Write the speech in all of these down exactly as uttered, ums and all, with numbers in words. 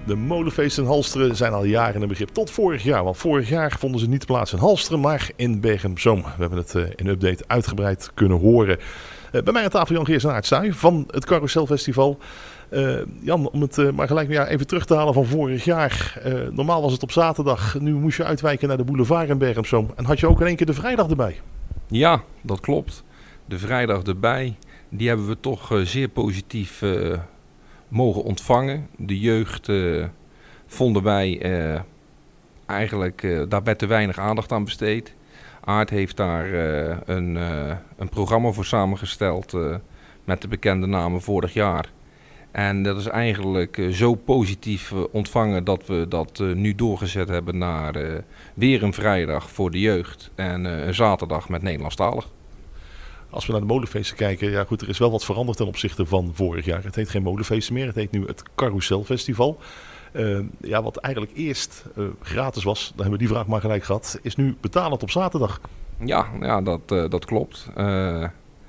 De molenfeesten in Halsteren zijn al jaren een begrip tot vorig jaar. Want vorig jaar vonden ze niet plaats in Halsteren, maar in Bergen op Zoom. We hebben het uh, in update uitgebreid kunnen horen. Uh, bij mij aan tafel Jan Geers en Aart Stuy van het Carouselfestival. Uh, Jan, om het uh, maar gelijk ja, even terug te halen van vorig jaar. Uh, normaal was het op zaterdag. Nu moest je uitwijken naar de boulevard in Bergen op Zoom. En had je ook in één keer de vrijdag erbij. Ja, dat klopt. De vrijdag erbij. Die hebben we toch uh, zeer positief uh, mogen ontvangen. De jeugd uh, vonden wij uh, eigenlijk, uh, daar werd te weinig aandacht aan besteed. Aart heeft daar uh, een, uh, een programma voor samengesteld uh, met de bekende namen vorig jaar. En dat is eigenlijk uh, zo positief uh, ontvangen dat we dat uh, nu doorgezet hebben naar uh, weer een vrijdag voor de jeugd en uh, een zaterdag met Nederlandstalig. Als we naar de molenfeesten kijken, ja goed, er is wel wat veranderd ten opzichte van vorig jaar. Het heet geen molenfeesten meer, het heet nu het Carouselfestival. Uh, ja, wat eigenlijk eerst uh, gratis was, dan hebben we die vraag maar gelijk gehad, is nu betalend op zaterdag. Ja, ja dat, uh, dat klopt. Uh,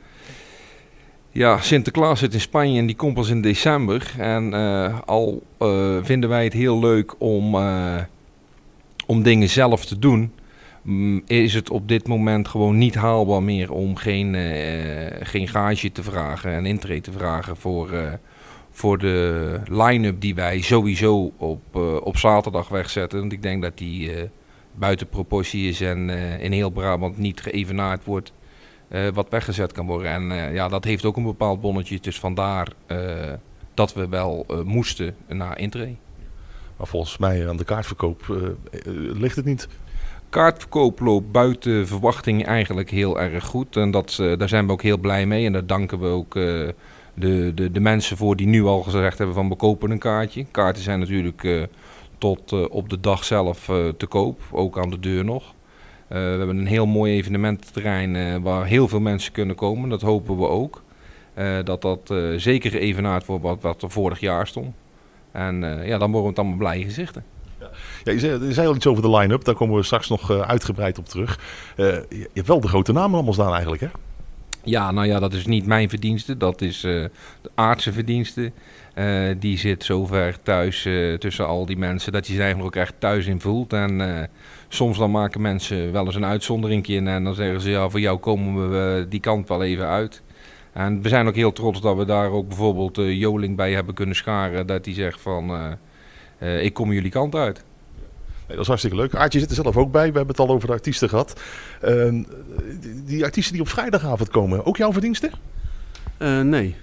ja, Sinterklaas zit in Spanje en die komt pas in december. En uh, al uh, vinden wij het heel leuk om, uh, om dingen zelf te doen, is het op dit moment gewoon niet haalbaar meer om geen, uh, geen gage te vragen en intree te vragen voor, uh, voor de line-up die wij sowieso op, uh, op zaterdag wegzetten. Want ik denk dat die uh, buiten proportie is en uh, in heel Brabant niet geëvenaard wordt uh, wat weggezet kan worden. En uh, ja, dat heeft ook een bepaald bonnetje, dus vandaar uh, dat we wel uh, moesten naar intree. Maar volgens mij aan de kaartverkoop uh, uh, ligt het niet. Kaartverkoop loopt buiten verwachting eigenlijk heel erg goed. En dat, uh, daar zijn we ook heel blij mee. En daar danken we ook uh, de, de, de mensen voor die nu al gezegd hebben van we kopen een kaartje. Kaarten zijn natuurlijk uh, tot uh, op de dag zelf uh, te koop. Ook aan de deur nog. Uh, we hebben een heel mooi evenemententerrein uh, waar heel veel mensen kunnen komen. Dat hopen we ook. Uh, dat dat uh, zeker geëvenaard wordt wat, wat er vorig jaar stond. En uh, ja, dan worden het allemaal blije gezichten. Ja, je, zei, je zei al iets over de line-up, daar komen we straks nog uh, uitgebreid op terug. Uh, je, je hebt wel de grote namen allemaal staan eigenlijk, hè? Ja, nou ja, dat is niet mijn verdienste, dat is uh, de Aartse verdienste. Uh, die zit zover thuis uh, tussen al die mensen dat hij zich eigenlijk ook echt thuis in voelt. En uh, soms dan maken mensen wel eens een uitzondering in en dan zeggen ze ja, voor jou komen we uh, die kant wel even uit. En we zijn ook heel trots dat we daar ook bijvoorbeeld uh, Joling bij hebben kunnen scharen, dat hij zegt van uh, uh, ik kom jullie kant uit. Nee, dat is hartstikke leuk. Aartje zit er zelf ook bij. We hebben het al over de artiesten gehad. Uh, die, die artiesten die op vrijdagavond komen, ook jouw verdiensten? Uh, nee.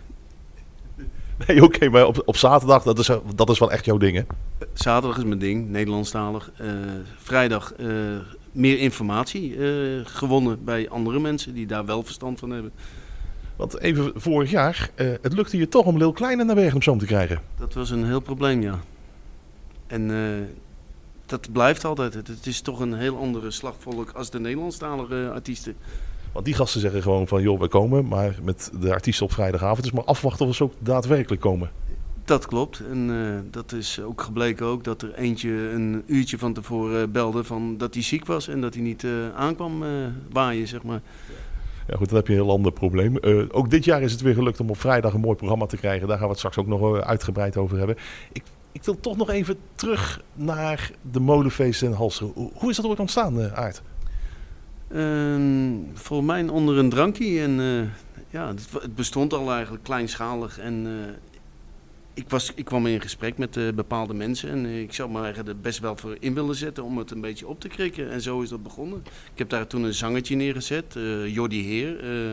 Nee, oké, okay, maar op, op zaterdag, dat is, dat is wel echt jouw ding, hè? Zaterdag is mijn ding, Nederlandstalig. Uh, vrijdag uh, meer informatie uh, gewonnen bij andere mensen die daar wel verstand van hebben. Want even vorig jaar, uh, het lukte je toch om Lil Kleine naar Bergen op Zoom te krijgen. Dat was een heel probleem, ja. En uh, dat blijft altijd. Het is toch een heel andere slagvolk als de Nederlandstalige artiesten. Want die gasten zeggen gewoon van joh, we komen, maar met de artiesten op vrijdagavond is maar afwachten of ze ook daadwerkelijk komen. Dat klopt. En uh, dat is ook gebleken ook dat er eentje een uurtje van tevoren belde van dat hij ziek was en dat hij niet uh, aankwam uh, waaien, zeg maar. Ja goed, dan heb je een heel ander probleem. Uh, ook dit jaar is het weer gelukt om op vrijdag een mooi programma te krijgen. Daar gaan we het straks ook nog uitgebreid over hebben. Ik, ik wil toch nog even terug naar de molenfeesten in Halsteren. Hoe is dat ooit ontstaan, uh, Aart? Uh, voor mij onder een drankje. En, uh, ja, het, het bestond al eigenlijk kleinschalig. En, uh, ik, was, ik kwam in gesprek met uh, bepaalde mensen. En uh, ik zou me er best wel voor in willen zetten om het een beetje op te krikken. En zo is dat begonnen. Ik heb daar toen een zangertje neergezet. Uh, Jordi Heer. Uh,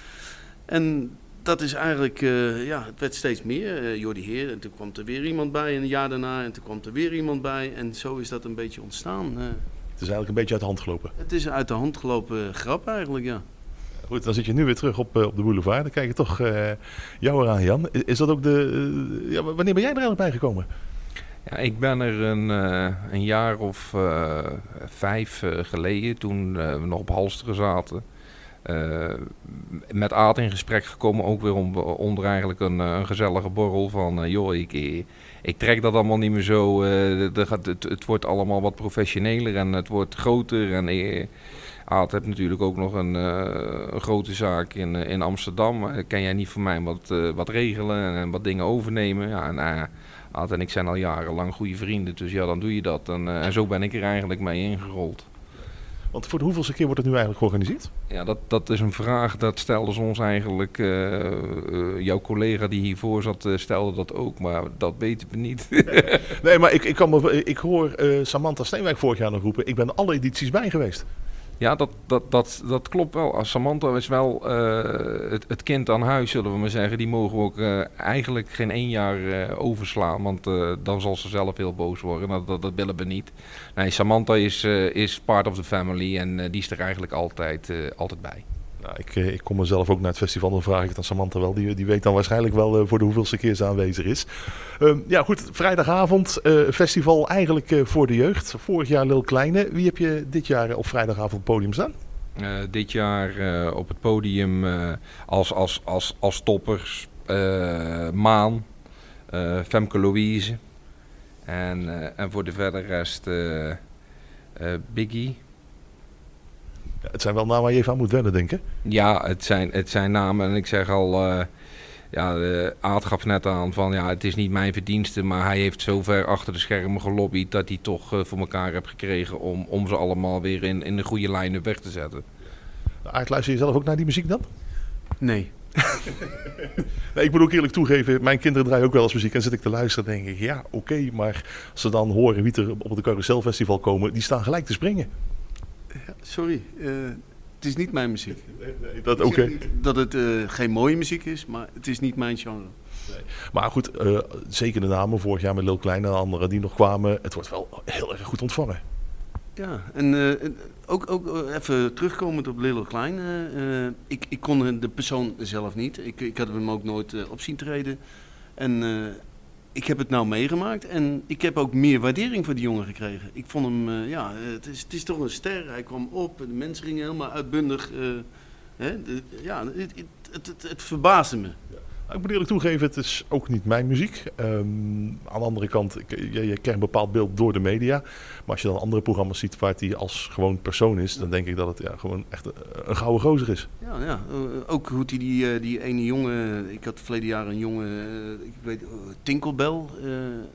en dat is eigenlijk, uh, ja, het werd steeds meer. Uh, Jordi Heer. En toen kwam er weer iemand bij. En een jaar daarna. En toen kwam er weer iemand bij. En zo is dat een beetje ontstaan. Uh, Het is eigenlijk een beetje uit de hand gelopen. Het is een uit de hand gelopen grap eigenlijk, ja. Goed, dan zit je nu weer terug op, uh, op de boulevard. Dan kijk je toch uh, jou eraan, Jan. Is, is dat ook de... Uh, ja, wanneer ben jij er eigenlijk bij gekomen? Ja, ik ben er een, uh, een jaar of uh, vijf uh, geleden, toen uh, we nog op Halsteren zaten, uh, met Aart in gesprek gekomen. Ook weer om, onder eigenlijk een, een gezellige borrel van, uh, joh, ik... ik Ik trek dat allemaal niet meer zo. Uh, de, het, het, het wordt allemaal wat professioneler en het wordt groter. En uh, Aart heeft natuurlijk ook nog een, uh, een grote zaak in, uh, in Amsterdam. Uh, kan jij niet voor mij wat, uh, wat regelen en wat dingen overnemen? Ja, en, uh, Aad en ik zijn al jarenlang goede vrienden, dus ja, dan doe je dat. En, uh, en zo ben ik er eigenlijk mee ingerold. Want voor de hoeveelste keer wordt het nu eigenlijk georganiseerd? Ja, dat, dat is een vraag, dat stelde ze ons eigenlijk, uh, uh, jouw collega die hiervoor zat uh, stelde dat ook, maar dat weten we niet. Nee, maar ik, ik, kan me, ik hoor uh, Samantha Steenwijk vorig jaar nog roepen, ik ben alle edities bij geweest. Ja, dat, dat, dat, dat klopt wel. Samantha is wel uh, het, het kind aan huis, zullen we maar zeggen. Die mogen we ook uh, eigenlijk geen één jaar uh, overslaan, want uh, dan zal ze zelf heel boos worden. Dat, dat, dat willen we niet. Nee, Samantha is, uh, is part of the family en uh, die is er eigenlijk altijd, uh, altijd bij. Nou, ik, ik kom mezelf ook naar het festival, dan vraag ik het aan Samantha wel. Die, die weet dan waarschijnlijk wel uh, voor de hoeveelste keer ze aanwezig is. Uh, ja goed, vrijdagavond, uh, festival eigenlijk uh, voor de jeugd. Vorig jaar Lil Kleine. Wie heb je dit jaar op vrijdagavond op het podium staan? Uh, dit jaar uh, op het podium uh, als, als, als, als toppers uh, Maan, uh, Femke Louise en, uh, en voor de verder rest uh, uh, Biggie. Ja, het zijn wel namen waar je even aan moet wennen, denk ik. Ja, het zijn, het zijn namen en ik zeg al, uh, ja, de Aad gaf net aan van ja, het is niet mijn verdienste, maar hij heeft zover achter de schermen gelobbyd dat hij toch uh, voor elkaar heeft gekregen om, om ze allemaal weer in, in de goede lijnen weg te zetten. Aad, luister je zelf ook naar die muziek dan? Nee. Nee, ik moet ook eerlijk toegeven, mijn kinderen draaien ook wel eens muziek en zit ik te luisteren en denk ik, ja, oké, okay, maar als ze dan horen wie er op het Carouselfestival komen, die staan gelijk te springen. Ja, sorry, uh, het is niet mijn muziek. Nee, nee, dat oké. Okay. Dat het uh, geen mooie muziek is, maar het is niet mijn genre. Nee. Maar goed, uh, zeker de namen, vorig jaar met Lil Kleine en anderen die nog kwamen, het wordt wel heel erg goed ontvangen. Ja, en uh, ook, ook even terugkomend op Lil Kleine, uh, ik, ik kon de persoon zelf niet, ik, ik had hem ook nooit uh, op zien treden. En uh, ik heb het nou meegemaakt en ik heb ook meer waardering voor die jongen gekregen. Ik vond hem, uh, ja, het is, het is toch een ster. Hij kwam op, de mensen gingen helemaal uitbundig. Uh, hè, de, ja, het, het, het, het verbaasde me. Ja. Ik moet eerlijk toegeven, het is ook niet mijn muziek. Um, aan de andere kant, je, je krijgt een bepaald beeld door de media. Maar als je dan andere programma's ziet waar hij als gewoon persoon is, dan denk ik dat het ja, gewoon echt een, een gouden gozer is. Ja, ja. Uh, ook hoe die, die, die ene jongen, ik had verleden jaar een jongen, uh, ik weet, uh, Tinkelbell. Uh,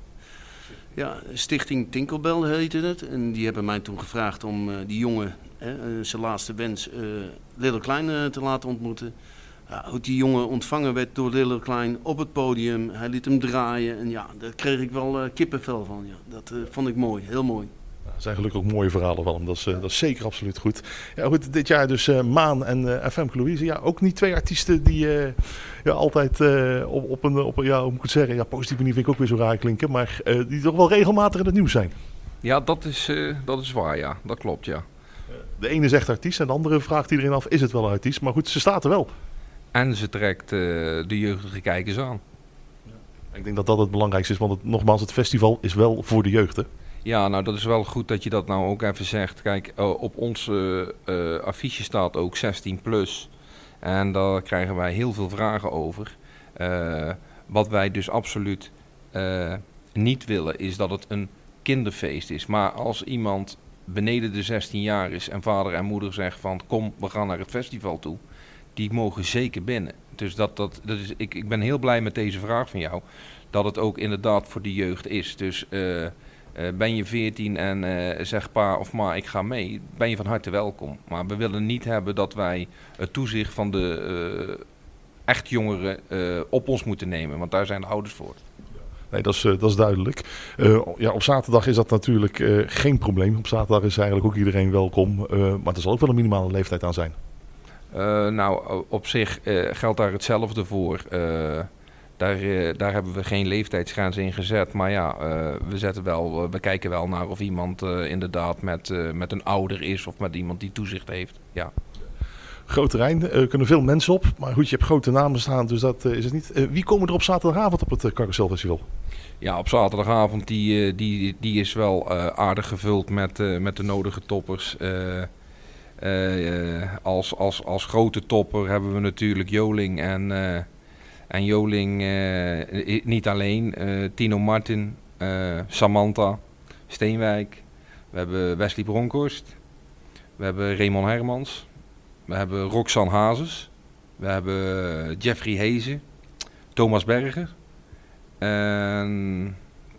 ja, Stichting Tinkelbell heette het. En die hebben mij toen gevraagd om uh, die jongen, uh, zijn laatste wens, uh, Lil Kleine te laten ontmoeten. Ja, hoe die jongen ontvangen werd door Lil Kleine op het podium. Hij liet hem draaien en ja, daar kreeg ik wel uh, kippenvel van. Ja. Dat uh, vond ik mooi, heel mooi. Er zijn gelukkig ook mooie verhalen van hem, dat is, uh, dat is zeker absoluut goed. Ja, goed, dit jaar dus uh, Maan en uh, Femke Louise. Ja, ook niet twee artiesten die uh, ja, altijd uh, op, op een, op, ja, hoe moet ik het zeggen, ja, positieve manier vind ik ook weer zo raar klinken, maar uh, die toch wel regelmatig in het nieuws zijn. Ja, dat is, uh, dat is waar, ja. Dat klopt, ja. De ene zegt artiest en de andere vraagt iedereen af, is het wel een artiest? Maar goed, ze staat er wel. En ze trekt uh, de jeugdige kijkers aan. Ja. Ik denk dat dat het belangrijkste is, want het, nogmaals, het festival is wel voor de jeugd, hè? Ja, nou dat is wel goed dat je dat nou ook even zegt. Kijk, uh, op ons uh, uh, affiche staat ook zestien plus. En daar krijgen wij heel veel vragen over. Uh, wat wij dus absoluut uh, niet willen, is dat het een kinderfeest is. Maar als iemand beneden de zestien jaar is en vader en moeder zeggen van kom, we gaan naar het festival toe. Die mogen zeker binnen. Dus dat, dat, dat is, ik, ik ben heel blij met deze vraag van jou. Dat het ook inderdaad voor de jeugd is. Dus uh, uh, ben je veertien en uh, zeg pa of ma ik ga mee. Ben je van harte welkom. Maar we willen niet hebben dat wij het toezicht van de uh, echt jongeren uh, op ons moeten nemen. Want daar zijn de ouders voor. Nee, dat is, uh, dat is duidelijk. Uh, ja, op zaterdag is dat natuurlijk uh, geen probleem. Op zaterdag is eigenlijk ook iedereen welkom. Uh, maar er zal ook wel een minimale leeftijd aan zijn. Uh, nou, op zich uh, geldt daar hetzelfde voor. Uh, daar, uh, daar hebben we geen leeftijdsgrens in gezet. Maar ja, uh, we, zetten wel, uh, we kijken wel naar of iemand uh, inderdaad met, uh, met een ouder is of met iemand die toezicht heeft. Ja. Groot terrein, er uh, kunnen veel mensen op. Maar goed, je hebt grote namen staan, dus dat uh, is het niet. Uh, wie komen er op zaterdagavond op het uh, Carouselfestival? Ja, op zaterdagavond die, uh, die, die is wel uh, aardig gevuld met, uh, met de nodige toppers. Uh, Uh, uh, als, als, als grote topper hebben we natuurlijk Joling en, uh, en Joling uh, niet alleen, uh, Tino Martin, uh, Samantha Steenwijk, we hebben Wesley Bronkhorst, we hebben Raymond Hermans, we hebben Roxanne Hazes, we hebben Jeffrey Hezen, Thomas Berger en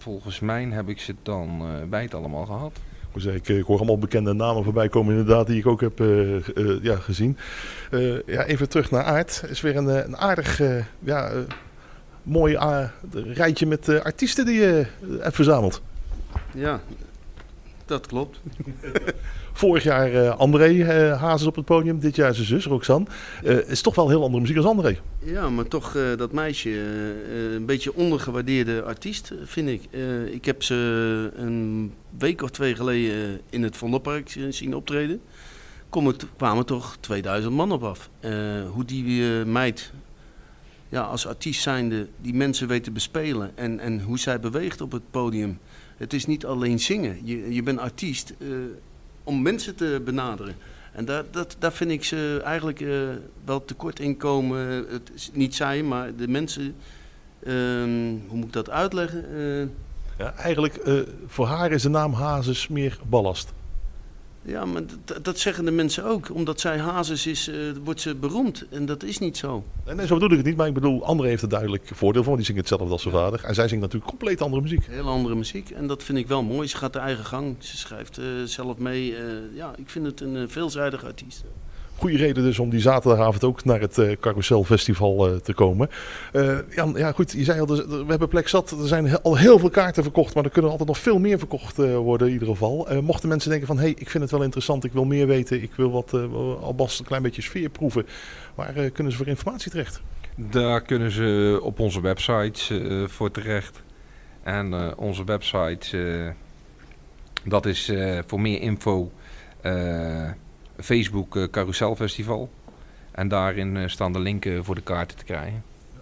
volgens mij heb ik ze dan uh, bij het allemaal gehad. Ik, ik hoor allemaal bekende namen voorbij komen inderdaad, die ik ook heb uh, uh, ja, gezien. Uh, ja, even terug naar Aert. Het is weer een, een aardig, uh, ja, uh, mooi uh, rijtje met uh, artiesten die je uh, hebt verzameld. Ja, dat klopt. Vorig jaar uh, André uh, Hazes op het podium, dit jaar zijn zus Roxanne. Uh, is toch wel heel andere muziek als André. Ja, maar toch uh, dat meisje, uh, een beetje ondergewaardeerde artiest vind ik. Uh, ik heb ze een week of twee geleden in het Vondelpark zien optreden. Kom, kwamen toch tweeduizend man op af. Uh, hoe die uh, meid, ja, als artiest zijnde, die mensen weet te bespelen en, en hoe zij beweegt op het podium. Het is niet alleen zingen, je, je bent artiest uh, om mensen te benaderen. En daar, dat, daar vind ik ze eigenlijk uh, wel tekort in komen. Het is niet zij, maar de mensen, uh, hoe moet ik dat uitleggen? Uh, ja, eigenlijk, uh, voor haar is de naam Hazes meer ballast. Ja, maar d- dat zeggen de mensen ook. Omdat zij Hazes is, uh, wordt ze beroemd. En dat is niet zo. Nee, nee, zo bedoel ik het niet. Maar ik bedoel, André heeft er duidelijk voordeel van. Die zingt hetzelfde als zijn vader. En zij zingt natuurlijk compleet andere muziek. Heel andere muziek. En dat vind ik wel mooi. Ze gaat de eigen gang. Ze schrijft uh, zelf mee. Uh, ja, ik vind het een uh, veelzijdig artiest. Goede reden dus om die zaterdagavond ook naar het uh, Carousel Festival uh, te komen. Uh, Jan, ja goed, je zei al, dus, we hebben plek zat. Er zijn he- al heel veel kaarten verkocht, maar er kunnen altijd nog veel meer verkocht uh, worden in ieder geval. Uh, mochten mensen denken van, hé, hey, ik vind het wel interessant, ik wil meer weten, ik wil wat, uh, alvast een klein beetje sfeer proeven. Waar uh, kunnen ze voor informatie terecht? Daar kunnen ze op onze website uh, voor terecht. En uh, onze website, uh, dat is uh, voor meer info... Uh, Facebook uh, Carousel Festival. En daarin uh, staan de linken voor de kaarten te krijgen.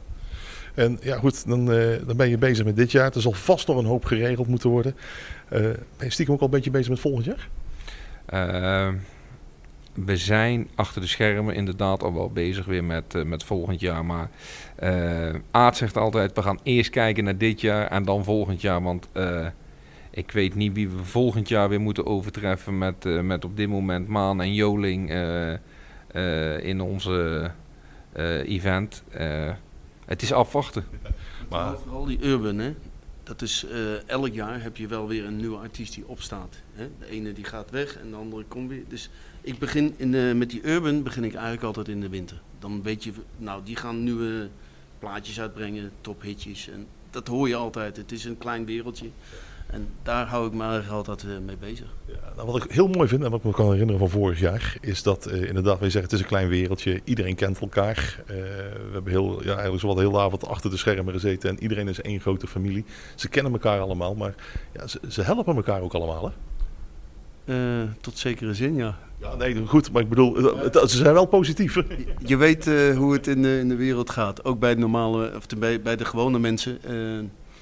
En ja goed, dan, uh, dan ben je bezig met dit jaar. Er zal vast nog een hoop geregeld moeten worden. Uh, ben je stiekem ook al een beetje bezig met volgend jaar? Uh, we zijn achter de schermen inderdaad al wel bezig weer met, uh, met volgend jaar. Maar uh, Aart zegt altijd, we gaan eerst kijken naar dit jaar en dan volgend jaar. Want... Uh, Ik weet niet wie we volgend jaar weer moeten overtreffen met, uh, met op dit moment Maan en Joling uh, uh, in onze uh, event. Uh, het is afwachten. Maar vooral die urban, hè? Dat is uh, elk jaar heb je wel weer een nieuwe artiest die opstaat. Hè? De ene die gaat weg en de andere komt weer. Dus ik begin in de, met die urban begin ik eigenlijk altijd in de winter. Dan weet je, nou die gaan nieuwe plaatjes uitbrengen, tophitjes. En dat hoor je altijd. Het is een klein wereldje. En daar hou ik me eigenlijk altijd uh, mee bezig. Ja, nou, wat ik heel mooi vind en wat ik me kan herinneren van vorig jaar... is dat uh, inderdaad, wij zeggen het is een klein wereldje. Iedereen kent elkaar. Uh, we hebben heel, ja, eigenlijk zowat de hele avond achter de schermen gezeten... en iedereen is één grote familie. Ze kennen elkaar allemaal, maar ja, ze, ze helpen elkaar ook allemaal, hè? Uh, tot zekere zin, ja. Ja, nee, goed, maar ik bedoel, het, het, ze zijn wel positief. Je, je weet uh, hoe het in de, in de wereld gaat. Ook bij de normale, of de, bij, bij de gewone mensen... Uh,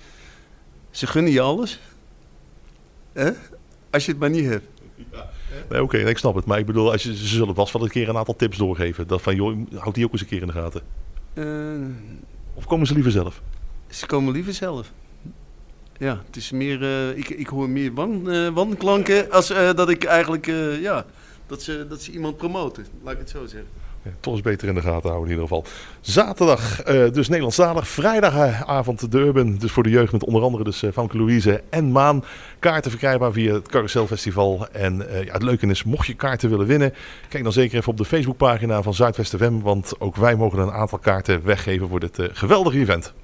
Ze gunnen je alles, hè? Als je het maar niet hebt. Ja. Nee, oké, okay, ik snap het. Maar ik bedoel, als je, ze zullen vast wel een keer een aantal tips doorgeven. Dat van, joh, houd die ook eens een keer in de gaten. Uh, of komen ze liever zelf? Ze komen liever zelf. Ja, het is meer, uh, ik, ik hoor meer wan, uh, wanklanken als uh, dat ik eigenlijk, uh, ja, dat ze, dat ze iemand promoten. Laat ik het zo zeggen. Ja, toch eens beter in de gaten houden in ieder geval. Zaterdag uh, dus Nederlandstalig. Vrijdagavond de Urban. Dus voor de jeugd met onder andere dus uh, Famke Louise en Maan. Kaarten verkrijgbaar via het Carousel Festival. En uh, ja, het leuke is, mocht je kaarten willen winnen... kijk dan zeker even op de Facebookpagina van Zuidwest F M. Want ook wij mogen een aantal kaarten weggeven voor dit uh, geweldige event.